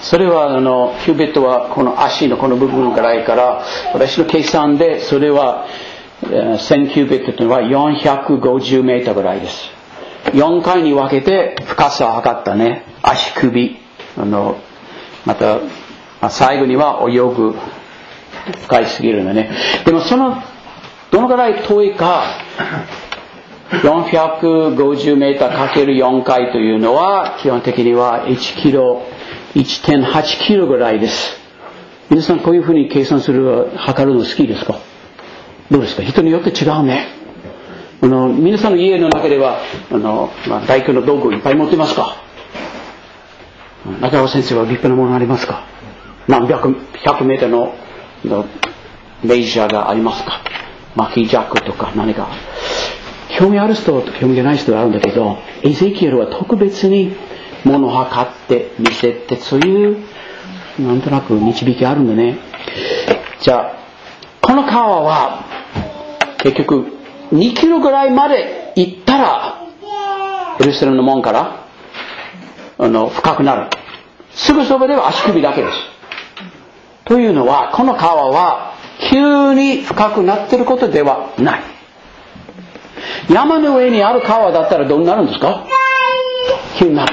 それはあのキュービットはこの足のこの部分ぐらいから、私の計算でそれはせんキュービットというのはよんひゃくごじゅうメーターぐらいです。よんかいに分けて深さを測ったね、足首、あのまた最後には泳ぐ、深いすぎるんだね。でもそのどのぐらい遠いか、よんひゃくごじゅうメーターかけるよんかいというのは基本的にはいちキロ、いってんはちキロぐらいです。皆さんこういうふうに計算する、測るの好きですか？どうですか？人によって違うね。あの皆さんの家の中ではあの、まあ、大工の道具いっぱい持ってますか？中川先生は立派なものありますか？何百、ひゃくメーターののメジャーがありますか？マキージャックとか何か。興味ある人と興味がない人があるんだけど、エゼキエルは特別に物を測って見せて、そういうなんとなく導きあるんだね。じゃあこの川は結局にキロぐらいまで行ったらエルサレムの門からあの深くなる。すぐそばでは足首だけです。というのはこの川は急に深くなっていることではない。山の上にある川だったらどうなるんですか？急になる。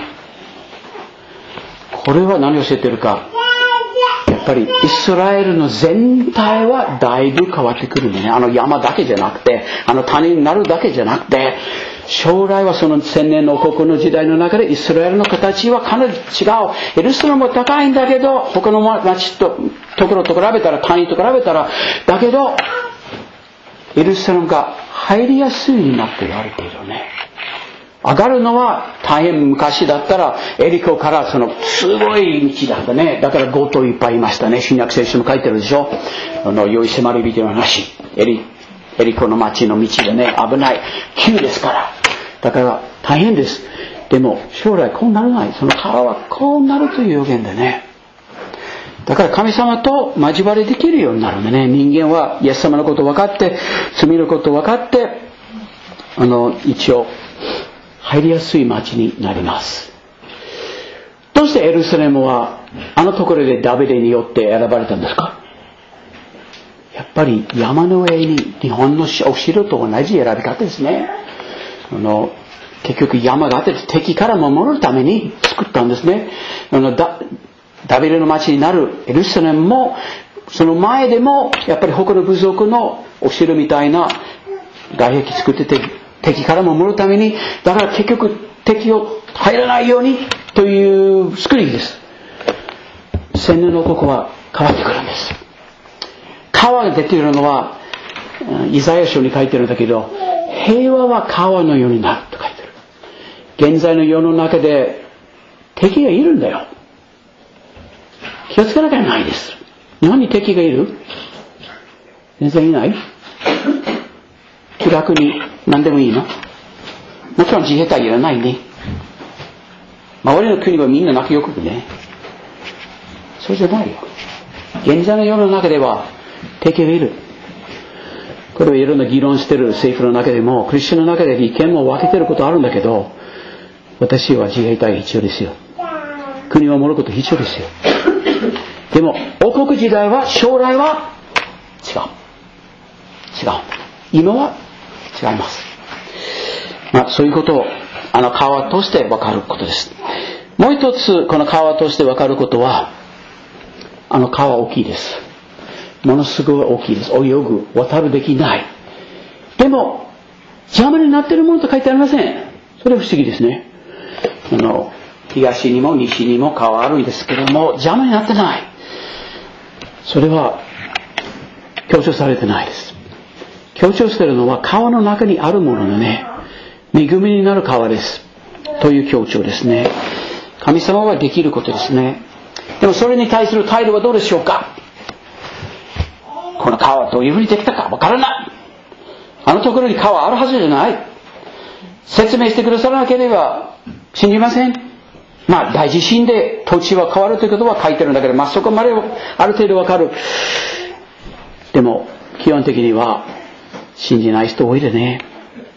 これは何を教えているか。やっぱりイスラエルの全体はだいぶ変わってくるんだね。あの山だけじゃなくて、あの谷になるだけじゃなくて、将来はその千年の王国の時代の中でイスラエルの形はかなり違う。エルサレムも高いんだけど、他の町とところと比べたら、谷と比べたら、だけどエルサレムが入りやすいになって言われているよね。上がるのは大変昔だったらエリコからそのすごい道だったね。だから強盗いっぱいいましたね。新約聖書も書いてるでしょ。あの酔い迫り人の話、エリエリコの町の道でね、危ない、急ですから。だから大変です。でも将来こうならない。その川はこうなるという予言でね。だから神様と交わりできるようになるんでね。人間はイエス様のことを分かって、罪のことを分かって、あの一応入りやすい町になります。どうしてエルサレムはあのところでダビデによって選ばれたんですか？やっぱり山の上に日本のお城と同じ選び方ですね。あの結局山があって敵から守るために作ったんですね。あの ダ, ダビデの町になるエルサレムもその前でもやっぱり他の部族のお城みたいな外壁作ってて敵から守るために、だから結局敵を入らないようにという作りです。千年の王国は変わってくるんです。川が出ているのはイザヤ書に書いてるんだけど、平和は川のようになると書いてる。現在の世の中で敵がいるんだよ。気をつけなきゃいけないです。日本に敵がいる？全然いない？気楽に何でもいいの？もちろん自衛隊いらないね。周りの国はみんな仲良くね。そうじゃないよ。現在の世の中では敵がいる。これはいろんな議論している政府の中でも、クリスチャンの中で意見も分けていることあるんだけど、私は自衛隊必要ですよ。国を守ること必要ですよ。でも王国時代は将来は違う。違う。今は違います。まあ、そういうことをあの川として分かることです。もう一つこの川として分かることは、あの川は大きいです。ものすごい大きいです。泳ぐ、渡るできない。でも邪魔になっているものと書いてありません。それは不思議ですね。あの東にも西にも川あるんですけども、邪魔になってない。それは強調されてないです。強調しているのは川の中にあるもののね、恵みになる川ですという強調ですね。神様はできることですね。でもそれに対する態度はどうでしょうか。この川はどういうふうにできたかわからない。あのところに川あるはずじゃない。説明してくださらなければ信じません。まあ大地震で土地は変わるということは書いてるんだけど、まあそこまである程度わかる。でも基本的には信じない人多いでね。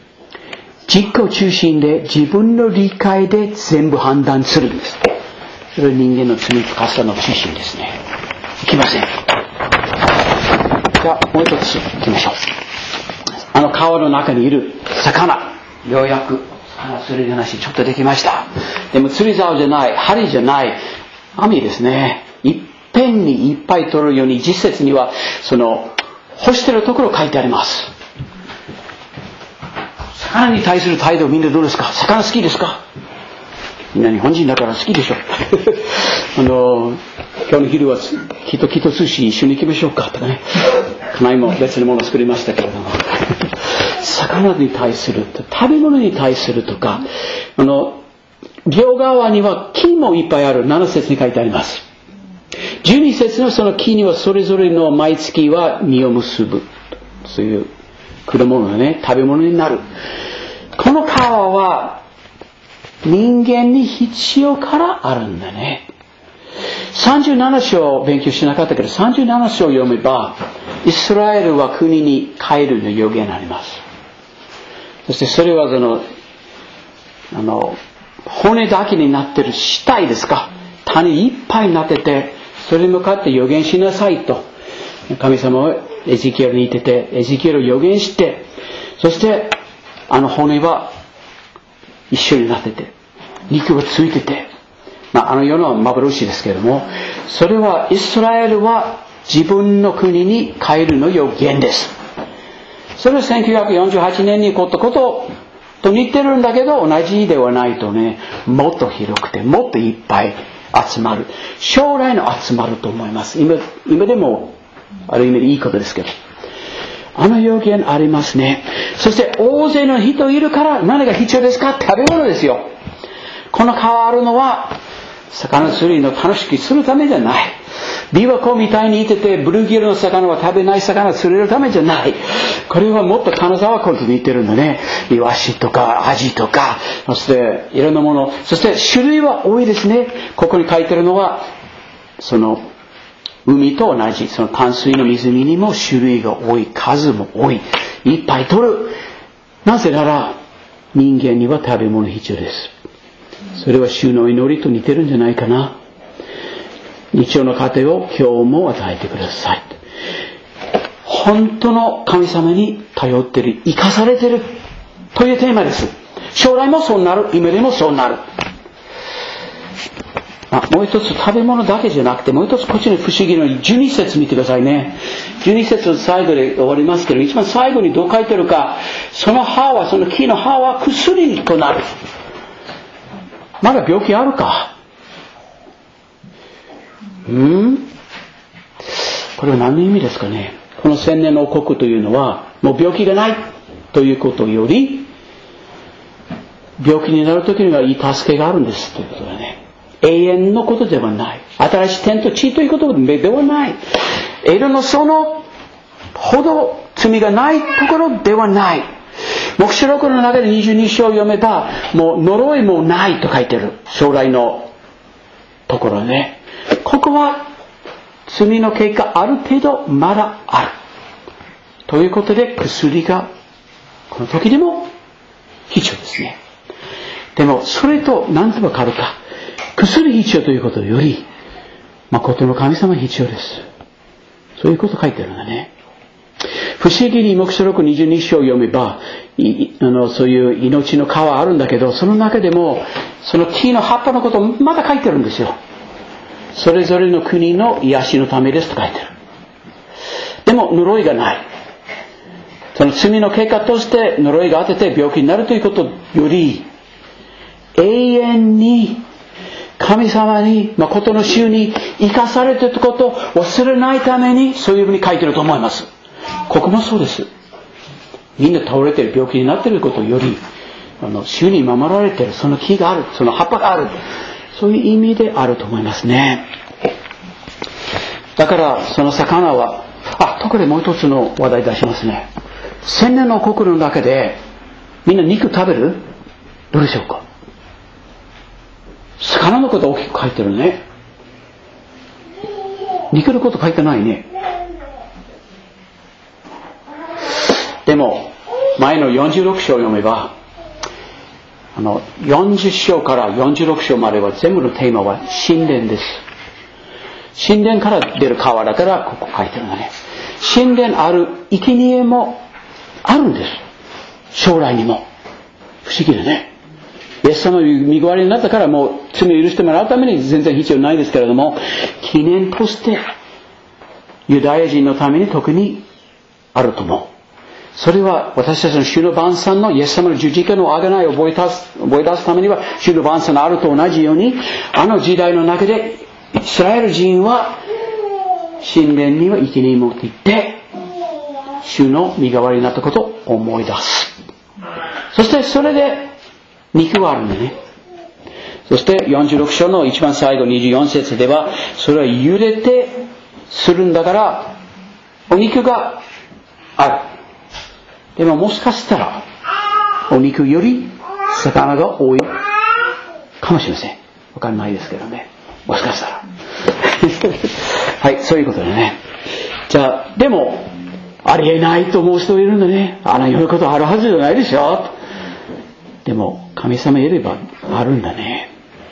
自己中心で自分の理解で全部判断するんです。 それは人間の罪深さの中心ですね。いきません。じゃあもう一つ行きましょう。あの川の中にいる魚、ようやく魚釣りの話ちょっとできました。でも釣り竿じゃない、針じゃない、網ですね。いっぺんにいっぱい取るように、実説にはその干してるところ書いてあります。魚に対する態度、みんなどうですか？魚好きですか？みんな日本人だから好きでしょ。あの今日の昼はきっときっと寿司一緒に行きましょうかとかね。家内も別のものを作りましたけれども、魚に対する、食べ物に対するとか、あの両側には木もいっぱいある。なな節に書いてあります。じゅうに節のその木にはそれぞれの毎月は実を結ぶ、そういう果物がね、食べ物になる。この川は人間に必要からあるんだね。さんじゅうなな章を勉強しなかったけど、さんじゅうなな章を読めばイスラエルは国に帰るの予言があります。そしてそれはそのあの骨だけになってる死体ですか、種いっぱいになってて、それに向かって予言しなさいと神様はエゼキエルに言ってて、エゼキエルを予言して、そしてあの骨は一緒になってて、肉がついてて、まあ、あの世の幻ですけれども、それはイスラエルは自分の国に帰るの予言です。それはせんきゅうひゃくよんじゅうはちねんに起こったことと似てるんだけど、同じではないとね、もっと広くてもっといっぱい集まる、将来の集まると思います。 今, 今でもある意味でいいことですけど、あの予言ありますね。そして大勢の人いるから何が必要ですか？食べ物ですよ。この川あるのは魚釣りの楽しくするためじゃない。琵琶湖みたいにいててブルーギルの魚は食べない魚を釣れるためじゃない。これはもっと金沢湖と似てるんだね。イワシとかアジとか、そしていろんなもの、そして種類は多いですね。ここに書いてるのはその海と同じ、その淡水の湖にも種類が多い、数も多い、いっぱい取る。なぜなら人間には食べ物必要です。それは主の祈りと似てるんじゃないかな。日曜の糧を今日も与えてください。本当の神様に頼っている、生かされているというテーマです。将来もそうなる、今でもそうなる。あ、もう一つ食べ物だけじゃなくて、もう一つこっちの不思議のじゅうに節見てくださいね。じゅうに節の最後で終わりますけど、一番最後にどう書いてるか、その葉は、その木の葉は薬となる。まだ病気あるか？うんこれは何の意味ですかね。この千年の王国というのはもう病気がないということより、病気になる時にはいい助けがあるんですということだね。永遠のことではない、新しい天と地ということではない、エルのそのほど罪がないところではない。黙示録の中でにじゅうに章を読めば、もう呪いもないと書いてる、将来のところね。ここは罪の結果ある程度まだあるということで、薬がこの時でも必要ですね。でもそれと何とわかるか、薬必要ということより誠の神様必要です。そういうこと書いてるんだね。不思議に黙示録にじゅうに章を読めば、あのそういう命の川あるんだけど、その中でもその木の葉っぱのことをまだ書いてるんですよ。それぞれの国の癒しのためですと書いてる。でも呪いがない。その罪の結果として呪いが当てて病気になるということより、永遠に神様に誠の主に生かされていることを忘れないために、そういうふうに書いてると思います。ここもそうです。みんな倒れてる、病気になっていることより、あの主に守られている、その木がある、その葉っぱがある、そういう意味であると思いますね。だからその魚は、あ、特にもう一つの話題出しますね。千年の国の中でみんな肉食べる？どうでしょうか。魚のことを大きく書いてるね。肉のこと書いてないね。でも前のよんじゅうろく章を読めば、 あの、よんじゅっ章からよんじゅうろく章までは全部のテーマは神殿です。神殿から出る川だからここ書いてるんだね。神殿ある生贄もあるんです。将来にも。不思議だね。イエス様の身代わりになったからもう罪を許してもらうために全然必要ないですけれども、記念としてユダヤ人のために特にあると思う。それは私たちの主の晩餐のイエス様の十字架の贖いを覚え出す、覚え出すためには主の晩餐があると同じように、あの時代の中でイスラエル人は神殿には生贄を持っていって主の身代わりになったことを思い出す。そしてそれで肉はあるんだね。そしてよんじゅうろく章の一番最後にじゅうよん節では、それは茹でてするんだからお肉がある。でももしかしたらお肉より魚が多いかもしれません。わかんないですけどね。もしかしたらはい、そういうことでね。じゃあでもありえないと思う人いるんだね。あの言うことあるはずじゃないでしょ。でも神様いればあるんだね。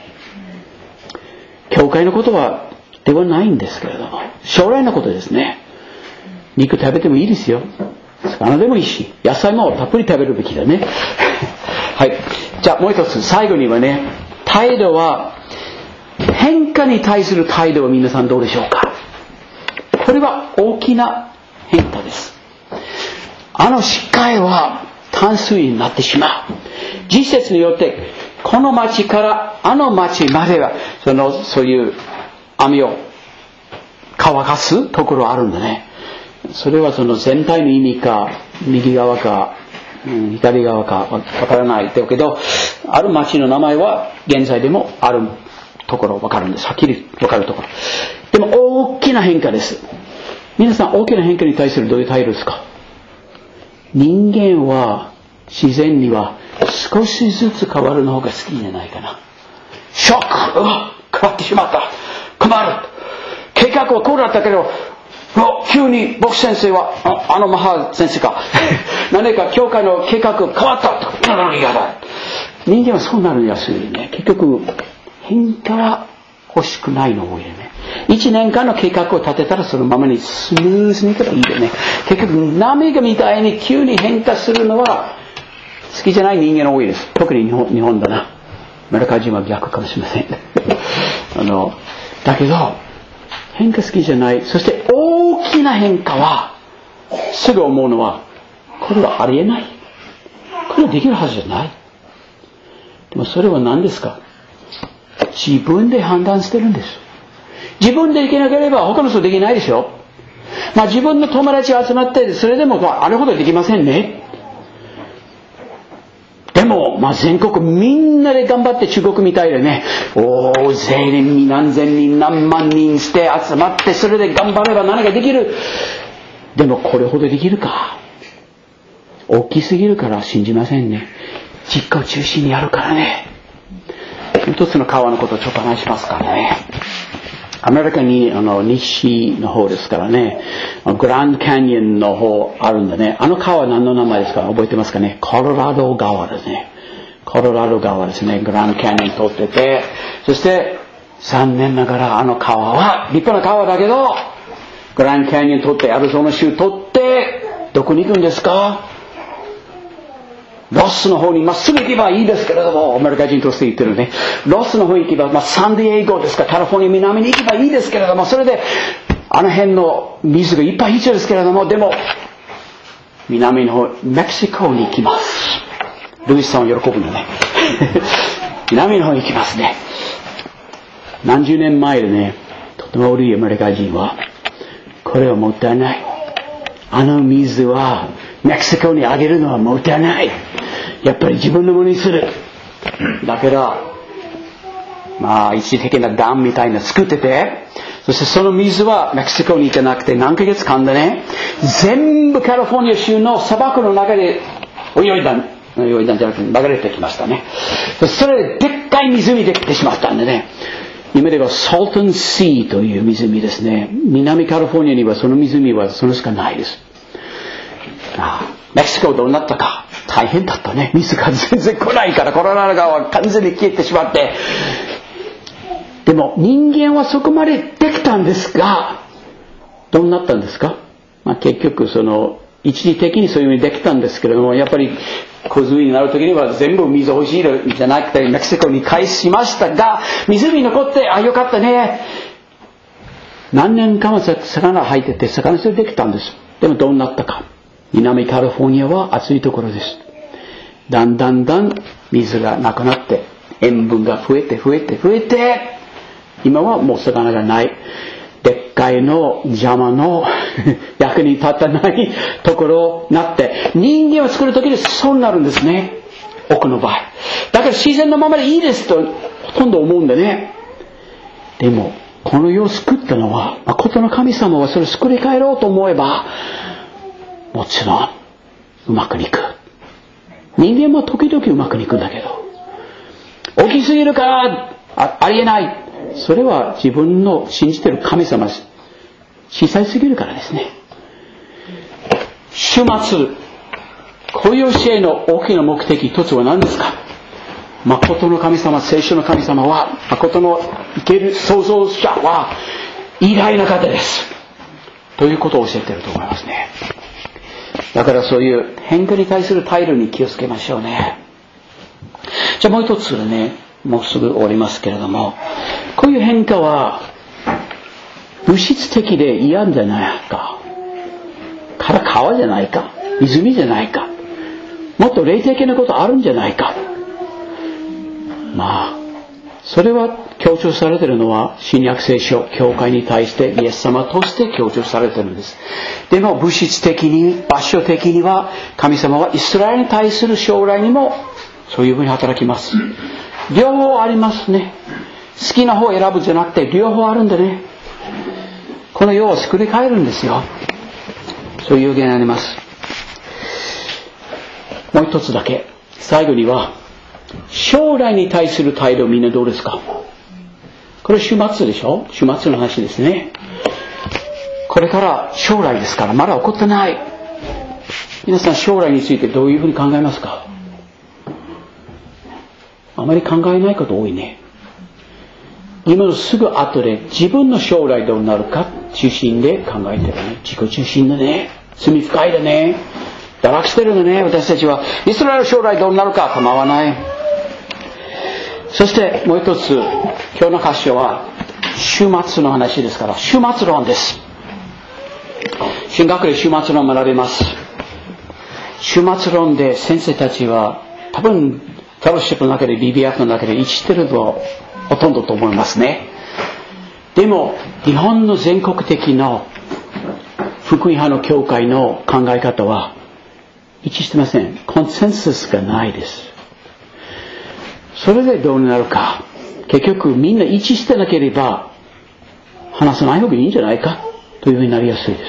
教会のことはではないんですけれども、将来のことですね。肉食べてもいいですよ。魚でもいいし、野菜もたっぷり食べるべきだねはい。じゃあもう一つ、最後にはね、態度は変化に対する態度は皆さんどうでしょうか。これは大きな変化です。あの死海は淡水になってしまう。時節によってこの町からあの町まではそのそういう網を乾かすところあるんだね。それはその全体の意味か右側か、うん、左側かわからないだけど、ある町の名前は現在でもあるところわかるんです。はっきりわかるところ。でも大きな変化です。皆さん大きな変化に対するどういう態度ですか。人間は自然には少しずつ変わるの方が好きじゃないかな。ショック、うわ変わってしまった、困る、計画はこうだったけど急に僕先生は あ, あのマハ先生か何か教会の計画変わったと嫌だ。人間はそうなるやすいね。結局変化は欲しくないの多いよね。一年間の計画を立てたらそのままにスムーズにいけばいいよね。結局波がみたいに急に変化するのは好きじゃない人間が多いです。特に日 本, 日本だな。アメリカ人は逆かもしれませんあのだけど変化好きじゃない。そして大きな変化はすぐ思うのはこれはありえない、これはできるはずじゃない。でもそれは何ですか。自分で判断してるんです。自分でできなければ他の人できないでしょ。まあ自分の友達が集まってそれでもあれほどできませんね。でも、まあ、全国みんなで頑張って中国みたいでね、大勢に何千人何万人して集まってそれで頑張れば何かできる。でもこれほどできるか。大きすぎるから信じませんね。実家を中心にやるからね。一つの川のことをちょっと話しますからね。アメリカにあの西の方ですからね、グランドキャニオンの方あるんだね。あの川は何の名前ですか、覚えてますかね。コロラド川ですね。コロラド川ですね。グランドキャニオン通ってて、そして残念ながらあの川は立派な川だけど、グランドキャニオン通ってアリゾナ州通ってどこに行くんですか。ロスの方にまっすぐ行けばいいですけれども、アメリカ人として言ってるね。ロスの方に行けば、まあ、サンディエゴですか、カリフォルニア南に行けばいいですけれども、それであの辺の水がいっぱい必要ですけれども、でも南の方メキシコに行きます。ルイスさんは喜ぶのね南の方に行きますね。何十年前でね、とても悪いアメリカ人はこれはもったいない、あの水はメキシコにあげるのはもったいない、やっぱり自分のものにする。だけどまあ一時的なダムみたいなの作ってて、そしてその水はメキシコに行かなくて何ヶ月間でね、全部カリフォルニア州の砂漠の中で泳いだ泳いだんじゃなくて流れてきましたね。それででっかい湖できてしまったんでね、今ではソルトンシーという湖ですね。南カリフォルニアにはその湖はそのしかないです。あメキシコどうなったか。大変だったね。水が全然来ないから、コロラド川は完全に消えてしまって。でも人間はそこまでできたんですが、どうなったんですか？まあ、結局その一時的にそういうふうにできたんですけれども、やっぱり洪水になる時には全部水欲しいんじゃなくてメキシコに返しましたが、湖に残って、あ、よかったね。何年間は魚が入ってて魚釣りできたんです。でもどうなったか。南カリフォルニアは暑いところです。だんだんだん水がなくなって塩分が増えて増えて増えて、今はもう魚がない。でっかいの邪魔の役に立たないところになって、人間を作るときにそうなるんですね。多くの場合。だから自然のままでいいですとほとんど思うんでね。でもこの世を救ったのは、誠の神様はそれを作り変えろうと思えば、もちろんうまくいく。人間も時々うまくいくんだけど、大きすぎるから あ, ありえない。それは自分の信じている神様小さいすぎるからですね。終末、こういう教えの大きな目的一つは何ですか？誠の神様、聖書の神様は、誠の生ける創造者は偉大な方ですということを教えていると思いますね。だからそういう変化に対する態度に気をつけましょうね。じゃあもう一つね、もうすぐ終わりますけれども、こういう変化は物質的で嫌じゃないか、から川じゃないか、湖じゃないか、もっと霊的なことあるんじゃないか。まあそれは強調されているのは新約聖書、教会に対してイエス様として強調されているんです。でも物質的に、場所的には神様はイスラエルに対する将来にもそういうふうに働きます。両方ありますね。好きな方を選ぶじゃなくて両方あるんでね。この世を作り変えるんですよ。そういう予言があります。もう一つだけ、最後には将来に対する態度、みんなどうですか？これ終末でしょ？終末の話ですね。これから将来ですから、まだ起こってない。皆さん将来についてどういうふうに考えますか？あまり考えないこと多いね。今のすぐ後で自分の将来どうなるか中心で考えてるね。自己中心だね。罪深いだね。堕落してるのね。私たちはイスラエル将来どうなるか構わない。そしてもう一つ、今日の箇所は終末の話ですから、終末論です。神学で終末論を学びます。終末論で先生たちは多分フェローシップの中で ビービーエフ の中で一致しているとほとんどと思いますね。でも日本の全国的な福音派の教会の考え方は一致してません。コンセンサスがないです。それでどうなるか、結局みんな一致してなければ話さない方がいいんじゃないかというふうになりやすいです。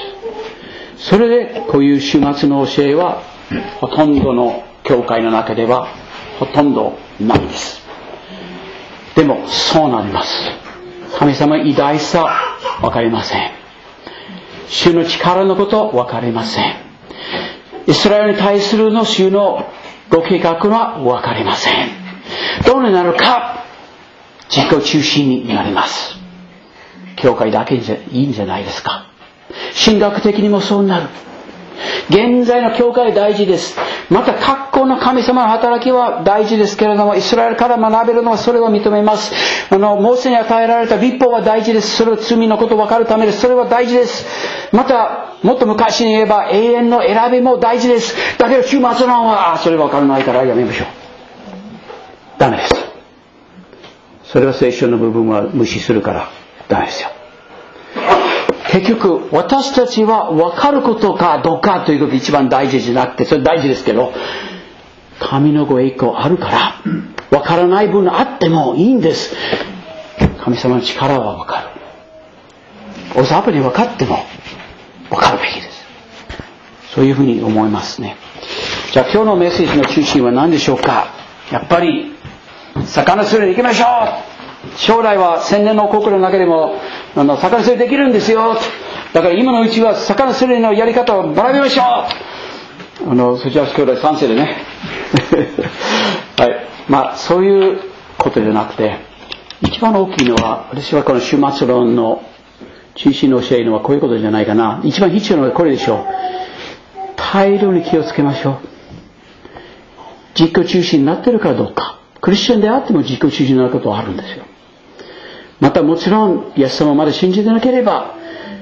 それでこういう終末の教えはほとんどの教会の中ではほとんどないです。でもそうなります。神様の偉大さわかりません。主の力のことわかりません。イスラエルに対するの主のご計画はわかりません。どうなるか、自己中心になります。教会だけじゃいいんじゃないですか。神学的にもそうなる。現在の教会は大事です。また各校の神様の働きは大事ですけれども、イスラエルから学べるのはそれを認めます。あのモーセに与えられた律法は大事です。それは罪のことを分かるためです。それは大事です。またもっと昔に言えば永遠の選びも大事です。だけど終末論はそれは分からないからやめましょう。ダメです。それは聖書の部分は無視するからダメですよ。結局私たちは分かることかどうかということが一番大事じゃなくて、それ大事ですけど、神のご栄光あるから分からない分あってもいいんです。神様の力は分かる。大雑把に分かっても分かるべきです。そういうふうに思いますね。じゃあ今日のメッセージの中心は何でしょうか。やっぱり魚釣りに行きましょう。将来は千年の国の中でもあの魚釣りできるんですよ。だから今のうちは魚釣りのやり方を学びましょう。 あの、そちら兄弟賛成でね。はい。まあ、そういうことじゃなくて、一番大きいのは、私はこの終末論の中心の教えのはこういうことじゃないかな。一番必要なのはこれでしょう。態度に気をつけましょう。自己中心になっているかどうか。クリスチャンであっても自己中心になることはあるんですよ。またもちろん、イエス様をまだ信じてなければ、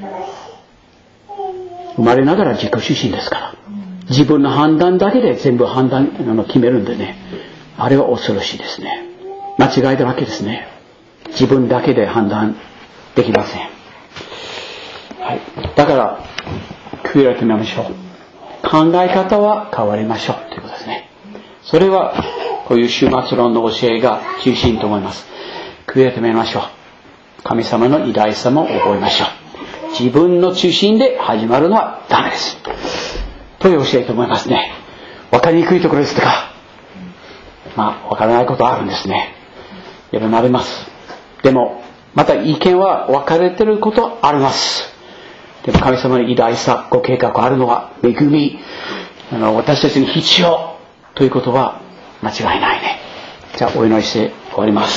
生まれながら自己中心ですから。自分の判断だけで全部判断あの決めるんでね。あれは恐ろしいですね。間違いだらけですね。自分だけで判断できません。はい。だから、悔い改めましょう。考え方は変わりましょうということですね。それはこういう終末論の教えが中心と思います。悔い改めましょう。神様の偉大さも覚えましょう。自分の中心で始まるのはダメです。という教えと思いますね。わかりにくいところですとか、まあわからないことはあるんですね。いろいろあります。でもまた意見は分かれていることはあります。でも神様の偉大さ、ご計画あるのは恵み、あの私たちに必要ということは間違いないね。じゃあお祈りして終わります。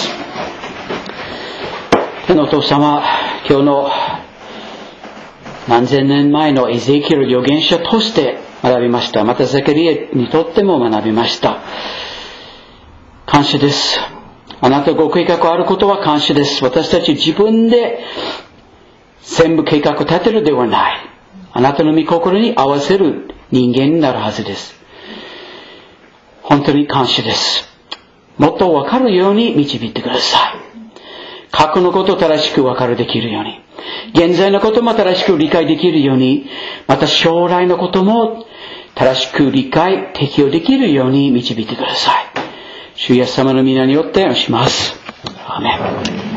天のお父様、今日の何千年前のエゼキエル預言者として学びました。またゼカリエにとっても学びました。感謝です。あなたご計画あることは感謝です。私たち自分で全部計画を立てるではない。あなたの御心に合わせる人間になるはずです。本当に感謝です。もっと分かるように導いてください。過去のことを正しく分かるできるように、現在のことも正しく理解できるように、また将来のことも正しく理解、適用できるように導いてください。主イエス様の皆によってお願いします。アーメン。